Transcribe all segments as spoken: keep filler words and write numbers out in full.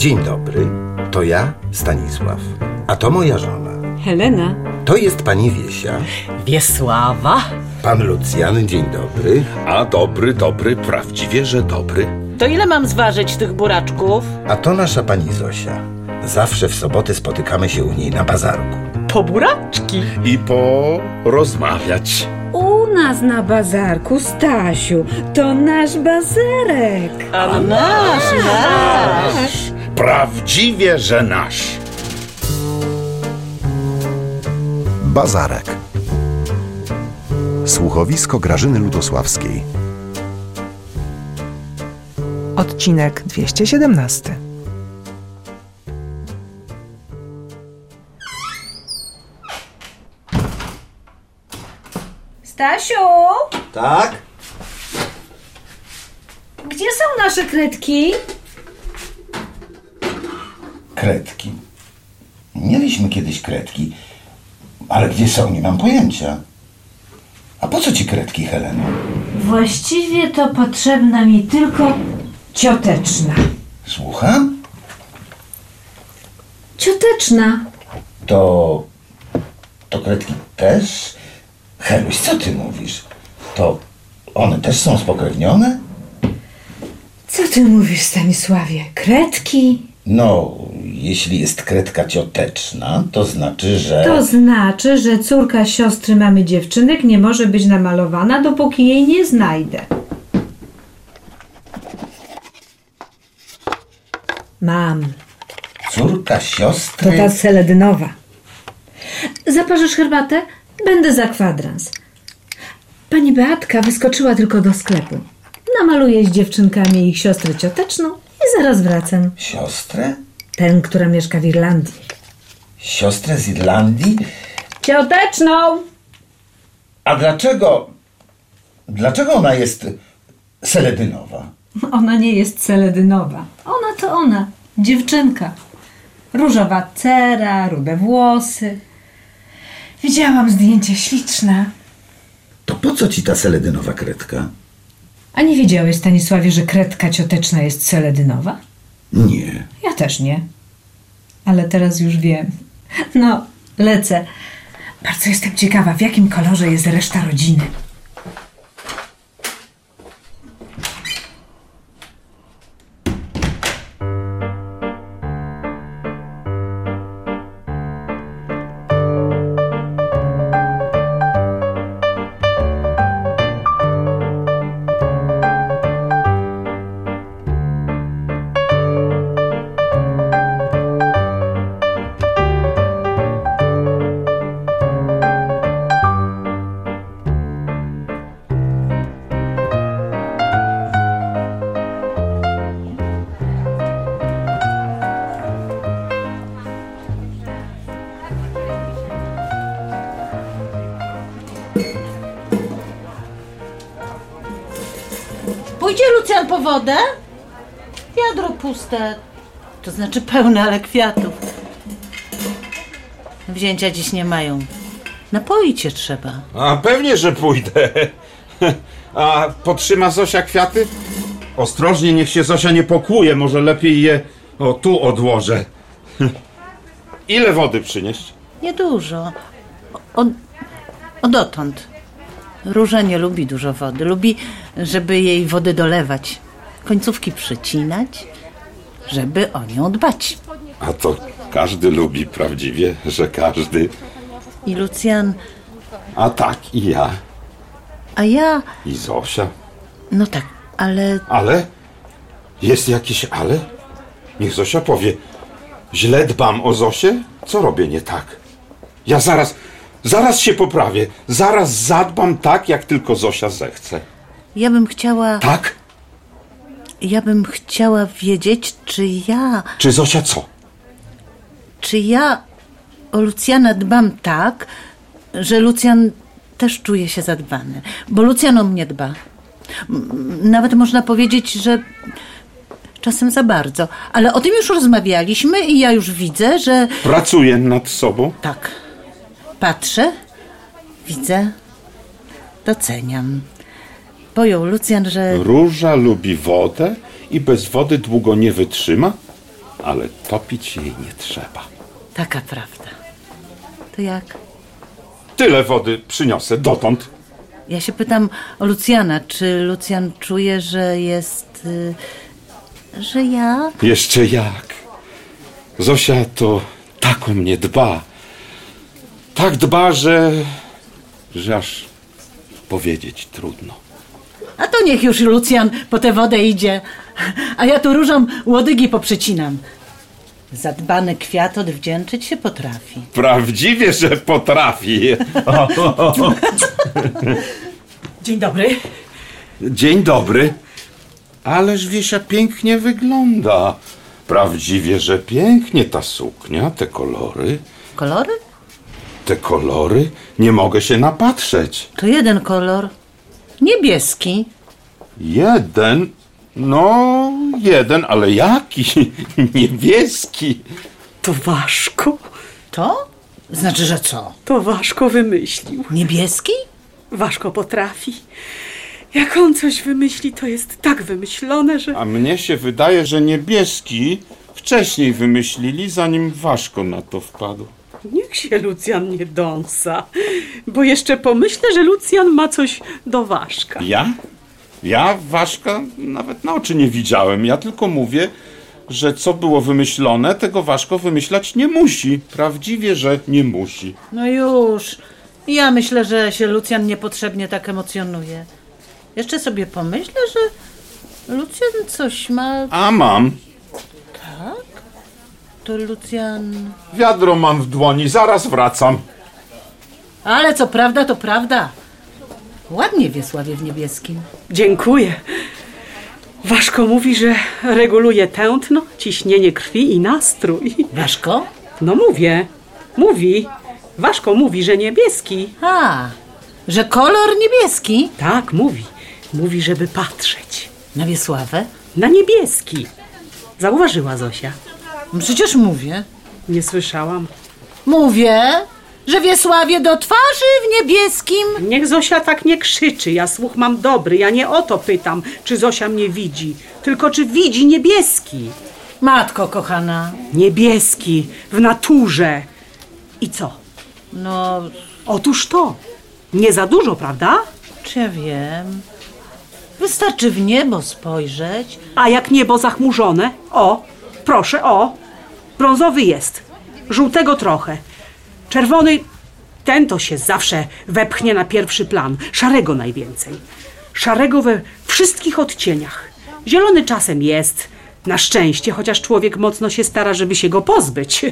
Dzień dobry, to ja, Stanisław, a to moja żona. Helena. To jest pani Wiesia. Wiesława. Pan Lucjan, dzień dobry. A dobry, dobry, prawdziwie, że dobry. To ile mam zważyć tych buraczków? A to nasza pani Zosia. Zawsze w soboty spotykamy się u niej na bazarku. Po buraczki. I porozmawiać. U nas na bazarku, Stasiu, to nasz bazarek. A, A nasz, nasz, nasz. Prawdziwie, że nasz. Bazarek. Słuchowisko Grażyny Ludosławskiej. Odcinek dwieście siedemnasty. Stasiu! Tak? Gdzie są nasze kredki? Kredki. Mieliśmy kiedyś kredki, ale gdzie są, nie mam pojęcia. A po co ci kredki, Heleno? Właściwie to potrzebna mi tylko cioteczna. Słucham? Cioteczna. To... to kredki też? Heluś, co ty mówisz? To one też są spokrewnione? Co ty mówisz, Stanisławie? Kredki? No, jeśli jest kredka cioteczna, to znaczy, że... To znaczy, że córka siostry mamy dziewczynek nie może być namalowana, dopóki jej nie znajdę. Mam. Córka siostry... To ta seledynowa. Zaparzysz herbatę? Będę za kwadrans. Pani Beatka wyskoczyła tylko do sklepu. Namaluję z dziewczynkami ich siostrę cioteczną i zaraz wracam. Siostrę? Tę, która mieszka w Irlandii. Siostrę z Irlandii? Cioteczną! A dlaczego... Dlaczego ona jest seledynowa? Ona nie jest seledynowa. Ona to ona. Dziewczynka. Różowa cera, rude włosy. Widziałam zdjęcie, śliczne. To po co ci ta seledynowa kredka? A nie wiedziałeś, Stanisławie, że kredka cioteczna jest seledynowa? Nie. Ja też nie. Ale teraz już wiem. No, lecę. Bardzo jestem ciekawa, w jakim kolorze jest reszta rodziny. Pójdzie Lucjan po wodę? Wiadro puste. To znaczy pełne, ale kwiatów. Wzięcia dziś nie mają. Napoić cię trzeba. A pewnie, że pójdę. A potrzyma Zosia kwiaty? Ostrożnie, niech się Zosia nie pokłuje. Może lepiej je o tu odłożę. Ile wody przynieść? Niedużo. Od, odotąd. Róża nie lubi dużo wody. Lubi, żeby jej wody dolewać. Końcówki przycinać, żeby o nią dbać. A to każdy lubi, prawdziwie, że każdy. I Lucjan... A tak, i ja. A ja... I Zosia. No tak, ale... Ale? Jest jakieś ale? Niech Zosia powie. Źle dbam o Zosię? Co robię nie tak? Ja zaraz, zaraz się poprawię. Zaraz zadbam tak, jak tylko Zosia zechce. Ja bym chciała... Tak? Ja bym chciała wiedzieć, czy ja... Czy Zosia co? Czy ja o Lucjana dbam tak, że Lucjan też czuje się zadbany. Bo Lucjan o mnie dba. Nawet można powiedzieć, że czasem za bardzo. Ale o tym już rozmawialiśmy i ja już widzę, że... Pracuję nad sobą. Tak. Patrzę, widzę, doceniam. Pojął Lucjan, że... Róża lubi wodę i bez wody długo nie wytrzyma? ale topić jej nie trzeba. Taka prawda. To jak? Tyle wody przyniosę dotąd. Ja się pytam o Lucjana. Czy Lucjan czuje, że jest... Y, że ja... Jeszcze jak. Zosia to tak o mnie dba. Tak dba, że... że aż powiedzieć trudno. A to niech już Lucjan po tę wodę idzie. A ja tu różom łodygi poprzecinam. Zadbany kwiat odwdzięczyć się potrafi. Prawdziwie, że potrafi. Dzień dobry. Dzień dobry. Ależ Wiesia pięknie wygląda. Prawdziwie, że pięknie ta suknia, te kolory. Kolory? Te kolory? Nie mogę się napatrzeć. To jeden kolor. Niebieski. Jeden? No, jeden, ale jaki? Niebieski. To Waszko. To? Znaczy, że co? To Waszko wymyślił. Niebieski? Waszko potrafi. Jak on coś wymyśli, to jest tak wymyślone, że... A mnie się wydaje, że niebieski wcześniej wymyślili, zanim Waszko na to wpadł. Niech się Lucjan nie dąsa, bo jeszcze pomyślę, że Lucjan ma coś do Waszka. Ja? Ja Waszka nawet na oczy nie widziałem. Ja tylko mówię, że co było wymyślone, tego Waszko wymyślać nie musi. Prawdziwie, że nie musi. No już. Ja myślę, że się Lucjan niepotrzebnie tak emocjonuje. Jeszcze sobie pomyślę, że Lucjan coś ma... A mam. Tak? To Lucjan... Wiadro mam w dłoni, zaraz wracam. Ale co prawda, to prawda. Ładnie Wiesławie w niebieskim. Dziękuję. Waszko mówi, że reguluje tętno, ciśnienie krwi i nastrój. Waszko? No mówię, mówi. Waszko mówi, że niebieski. A, że kolor niebieski? Tak, mówi. Mówi, żeby patrzeć. Na Wiesławę? Na niebieski. Zauważyła Zosia. Przecież mówię. Nie słyszałam. Mówię, że Wiesławie do twarzy w niebieskim. Niech Zosia tak nie krzyczy. Ja słuch mam dobry. Ja nie o to pytam, czy Zosia mnie widzi. Tylko czy widzi niebieski. Matko kochana. Niebieski. W naturze. I co? No, Otóż to. Nie za dużo, prawda? czy ja wiem. Wystarczy w niebo spojrzeć. A jak niebo zachmurzone? O, proszę, o. Brązowy jest. Żółtego trochę. Czerwony, ten to się zawsze wepchnie na pierwszy plan. Szarego najwięcej. Szarego we wszystkich odcieniach. Zielony czasem jest. Na szczęście, chociaż człowiek mocno się stara, żeby się go pozbyć.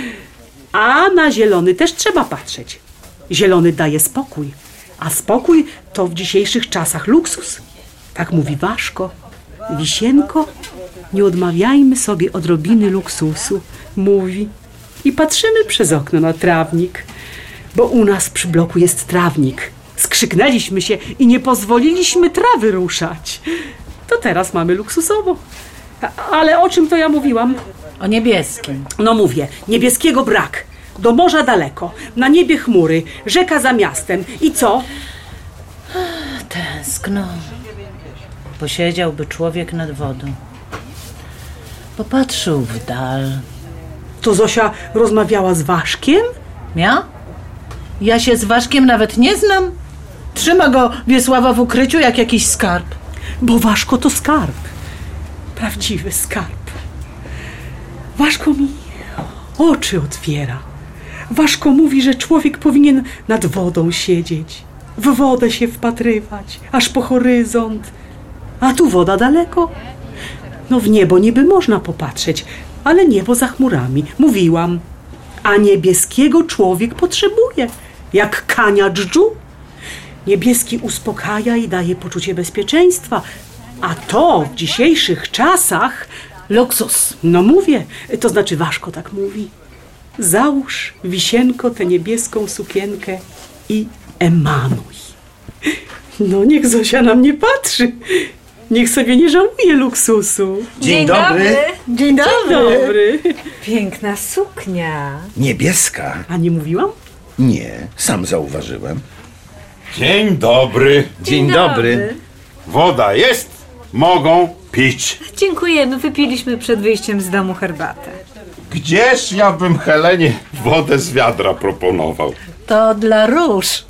A na zielony też trzeba patrzeć. Zielony daje spokój. A spokój to w dzisiejszych czasach luksus. Tak mówi Waszko. Wisienko, nie odmawiajmy sobie odrobiny luksusu, mówi. I patrzymy przez okno na trawnik, bo u nas przy bloku jest trawnik. Skrzyknęliśmy się i nie pozwoliliśmy trawy ruszać. To teraz mamy luksusowo. A- Ale o czym to ja mówiłam? O niebieskim. No mówię, niebieskiego brak. Do morza daleko, na niebie chmury, rzeka za miastem. I co? Tęskno. Posiedziałby człowiek nad wodą. Popatrzył w dal. To Zosia rozmawiała z Waszkiem? Ja? Ja się z Waszkiem nawet nie znam. Trzyma go Wiesława w ukryciu jak jakiś skarb. Bo Waszko to skarb. Prawdziwy skarb. Waszko mi oczy otwiera. Waszko mówi, że człowiek powinien nad wodą siedzieć, w wodę się wpatrywać, aż po horyzont. A tu woda daleko. No w niebo niby można popatrzeć, ale niebo za chmurami. Mówiłam. A niebieskiego człowiek potrzebuje, jak kania dżdżu. Niebieski uspokaja i daje poczucie bezpieczeństwa. A to w dzisiejszych czasach... Luksus. No mówię, to znaczy Waszko tak mówi. Załóż, Wisienko, tę niebieską sukienkę i emanuj. No niech Zosia na mnie patrzy. Niech sobie nie żałuje luksusu. Dzień dobry. Dzień dobry. Dobry. Piękna suknia. Niebieska? A nie mówiłam? Nie, sam zauważyłem. Dzień dobry. Dzień dobry. Woda jest? Mogą. Pić. Dziękujemy, wypiliśmy przed wyjściem z domu herbatę. Gdzież ja bym Helenie wodę z wiadra proponował? To dla róż.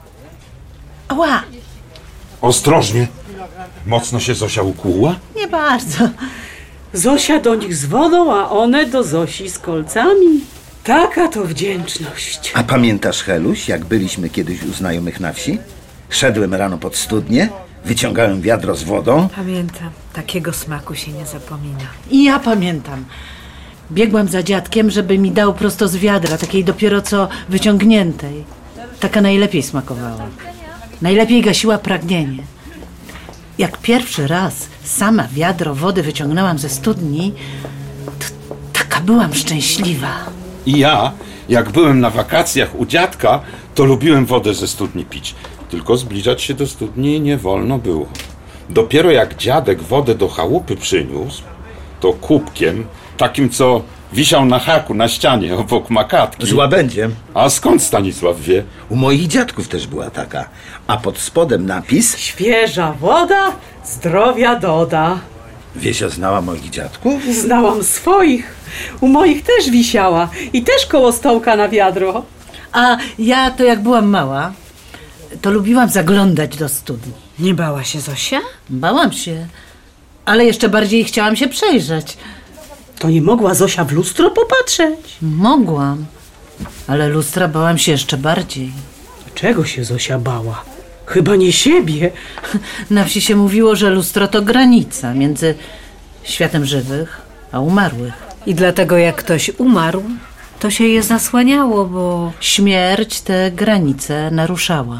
Ała, Ostrożnie. Mocno się Zosia ukłuła? nie bardzo. Zosia do nich z wodą, a one do Zosi z kolcami. Taka to wdzięczność. A pamiętasz, Heluś, jak byliśmy kiedyś u znajomych na wsi? Szedłem rano pod studnię, wyciągałem wiadro z wodą. Pamiętam, takiego smaku się nie zapomina. I ja pamiętam. Biegłam za dziadkiem, żeby mi dał prosto z wiadra, takiej dopiero co wyciągniętej. Taka najlepiej smakowała. Najlepiej gasiła pragnienie. Jak pierwszy raz sama wiadro wody wyciągnęłam ze studni, to taka byłam szczęśliwa. I ja, jak byłem na wakacjach u dziadka, to lubiłem wodę ze studni pić. Tylko zbliżać się do studni nie wolno było. Dopiero jak dziadek wodę do chałupy przyniósł, to kubkiem, takim co wisiał na haku na ścianie obok makatki. Z łabędziem. A skąd Stanisław wie? U moich dziadków też była taka. A pod spodem napis: Świeża woda zdrowia doda. Wiesia znała moich dziadków? Znałam swoich. U moich też wisiała i też koło stołka na wiadro. A ja to jak byłam mała, to lubiłam zaglądać do studni. Nie bała się Zosia? Bałam się, ale jeszcze bardziej chciałam się przejrzeć. To nie mogła Zosia w lustro popatrzeć. Mogłam, ale lustra bałam się jeszcze bardziej. Czego się Zosia bała? Chyba nie siebie. Na wsi się mówiło, że lustro to granica między światem żywych a umarłych. I dlatego jak ktoś umarł, to się je zasłaniało, bo Śmierć te granice naruszała.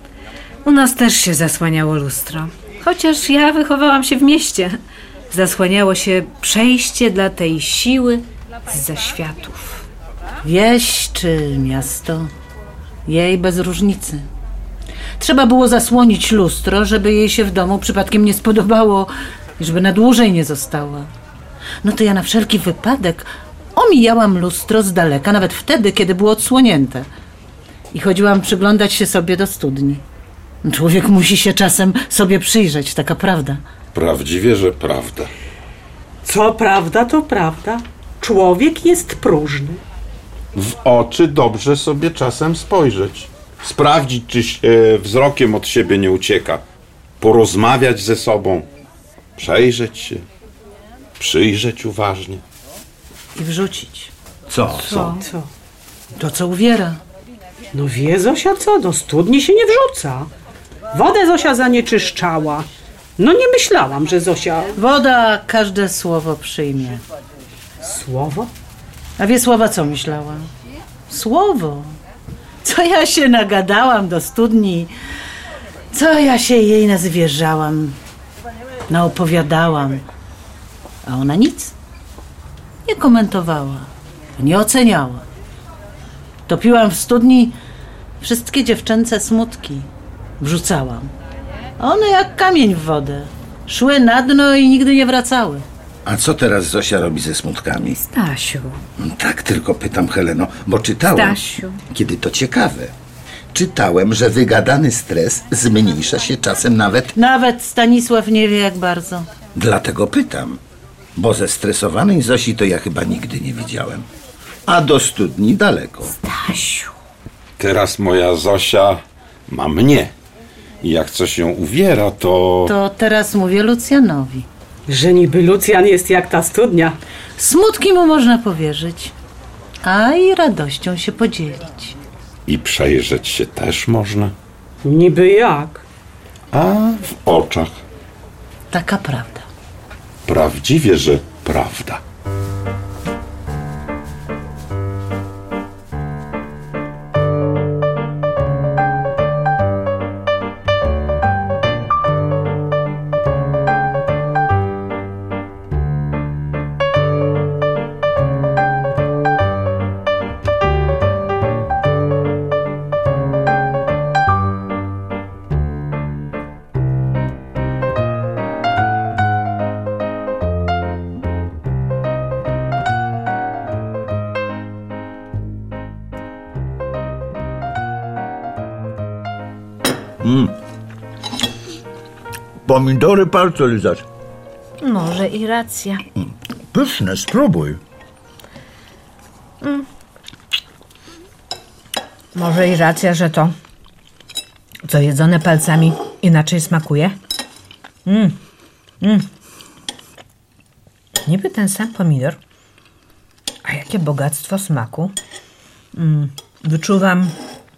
u nas też się zasłaniało lustro. Chociaż ja wychowałam się w mieście. Zasłaniało się przejście dla tej siły zza światów. Wieś czy miasto, jej bez różnicy. Trzeba było zasłonić lustro, żeby jej się w domu przypadkiem nie spodobało i żeby na dłużej nie została. No to ja na wszelki wypadek omijałam lustro z daleka, nawet wtedy, kiedy było odsłonięte. I chodziłam przyglądać się sobie do studni. Człowiek musi się czasem sobie przyjrzeć, taka prawda. Prawdziwie, że prawda. Co prawda, to prawda. Człowiek jest próżny. W oczy dobrze sobie czasem spojrzeć. Sprawdzić, czy się wzrokiem od siebie nie ucieka. Porozmawiać ze sobą. Przejrzeć się. Przyjrzeć uważnie. I wrzucić Co? Co? Co? to, co uwiera. No wie Zosia co? Do studni się nie wrzuca. Wodę Zosia zanieczyszczała. No nie myślałam, że Zosia... Woda każde słowo przyjmie. Słowo? A wie Sława, co myślała? Słowo. Co ja się nagadałam do studni. Co ja się jej nazwierzałam. Naopowiadałam. A ona nic. Nie komentowała. Nie oceniała. Topiłam w studni wszystkie dziewczęce smutki. Wrzucałam. A one jak kamień w wodę. Szły na dno i nigdy nie wracały. A co teraz Zosia robi ze smutkami? Stasiu, Tak tylko pytam, Heleno, bo czytałem, Stasiu. kiedy to ciekawe, czytałem, że wygadany stres zmniejsza się czasem nawet. Nawet Stanisław nie wie jak bardzo. Dlatego pytam, bo zestresowanej Zosi to ja chyba nigdy nie widziałem. A do studni daleko. Stasiu. Teraz moja Zosia ma mnie. I jak coś ją uwiera, to... To teraz mówię Lucjanowi. Że niby Lucjan jest jak ta studnia. Smutki mu można powierzyć, a i radością się podzielić. I przejrzeć się też można. Niby jak? A w oczach. Taka prawda. Prawdziwie, że prawda. Pomidory palce lizać. może i racja. Pyszne, spróbuj. Może i racja, że to, co jedzone palcami, inaczej smakuje. Mm. Mm. Niby ten sam pomidor, a jakie bogactwo smaku. Mm. Wyczuwam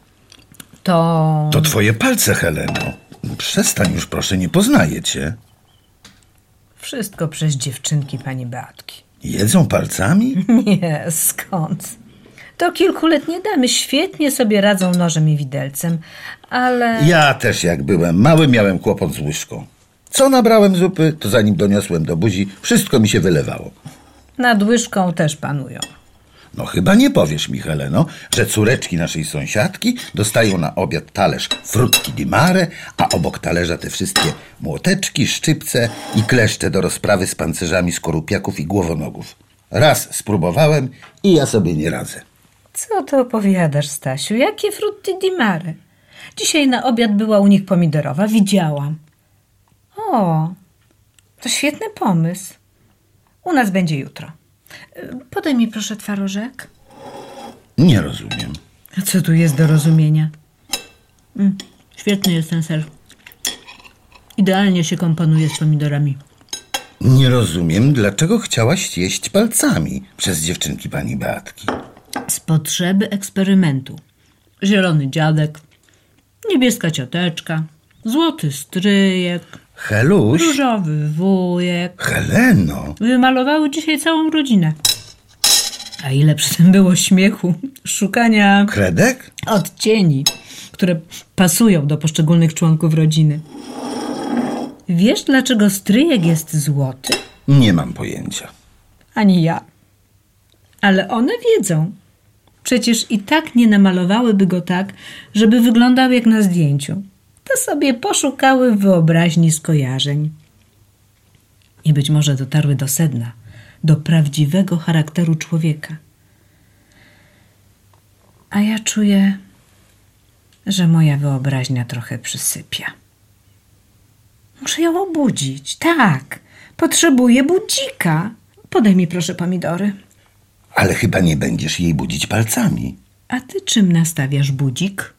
to... To twoje palce, Heleno. Przestań już, proszę, nie poznaję cię. Wszystko przez dziewczynki pani Beatki. Jedzą palcami? Nie, skąd? To kilkuletnie damy świetnie sobie radzą nożem i widelcem, ale... Ja też jak byłem mały, miałem kłopot z łyżką. Co nabrałem zupy, to zanim doniosłem do buzi, wszystko mi się wylewało. Nad łyżką też panują. No chyba nie powiesz mi, Heleno, że córeczki naszej sąsiadki dostają na obiad talerz frutti di mare, a obok talerza te wszystkie młoteczki, szczypce i kleszcze do rozprawy z pancerzami skorupiaków i głowonogów. Raz spróbowałem i ja sobie nie radzę. Co ty opowiadasz, Stasiu? Jakie frutti di mare? Dzisiaj na obiad była u nich pomidorowa, widziałam. O, to świetny pomysł. U nas będzie jutro. Podaj mi proszę twarożek. Nie rozumiem. A co tu jest do rozumienia? Mm, świetny jest ten ser. Idealnie się komponuje z pomidorami. Nie rozumiem, dlaczego chciałaś jeść palcami przez dziewczynki pani Beatki. Z potrzeby eksperymentu. Zielony dziadek, niebieska cioteczka, złoty stryjek, Heluś, różowy wujek. Heleno, Wymalowały dzisiaj całą rodzinę. A ile przy tym było śmiechu, szukania kredek? odcieni, które pasują do poszczególnych członków rodziny. Wiesz, dlaczego stryjek jest złoty? Nie mam pojęcia. Ani ja. Ale one wiedzą. Przecież i tak nie namalowałyby go tak, żeby wyglądał jak na zdjęciu. To sobie poszukały w wyobraźni skojarzeń. I być może dotarły do sedna, do prawdziwego charakteru człowieka. A ja czuję, że moja wyobraźnia trochę przysypia. Muszę ją obudzić. Tak, potrzebuję budzika. Podaj mi proszę pomidory. Ale chyba nie będziesz jej budzić palcami. A ty czym nastawiasz budzik?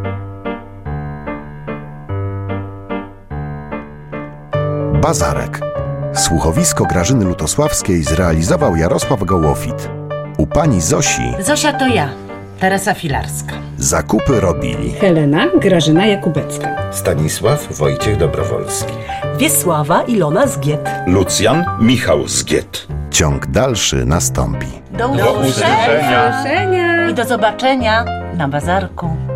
Bazarek. Słuchowisko Grażyny Lutosławskiej zrealizował Jarosław Gołofit. U pani Zosi Zosia to ja, Teresa Filarska. zakupy robili Helena Grażyna Jakubecka. Stanisław Wojciech Dobrowolski. Wiesława Ilona Zgiet. Lucjan Michał Zgiet. Ciąg dalszy nastąpi. Do Do usłyszenia. I do zobaczenia na bazarku.